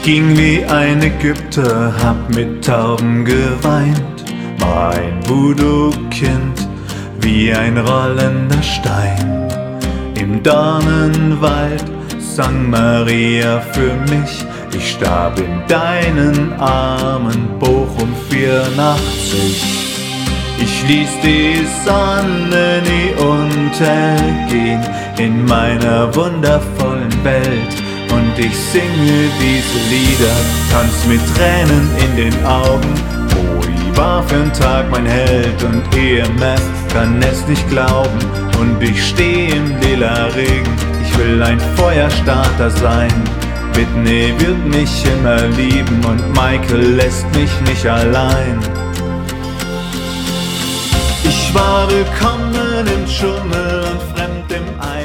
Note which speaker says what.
Speaker 1: Ich ging wie ein Ägypter, hab mit Tauben geweint, mein Voodoo-Kind wie ein rollender Stein. Im Dornenwald sang Maria für mich, ich starb in deinen Armen, Bochum 84. Ich ließ die Sonne nie untergehen in meiner wundervollen Welt. Und ich singe diese Lieder, tanz mit Tränen in den Augen. Bowie war für'n Tag mein Held und EMF kann es nicht glauben. Und ich steh im lila Regen, ich will ein Feuerstarter sein. Whitney wird mich immer lieben und Michael lässt mich nicht allein. Ich war willkommen im Dschungel und fremd im Ei.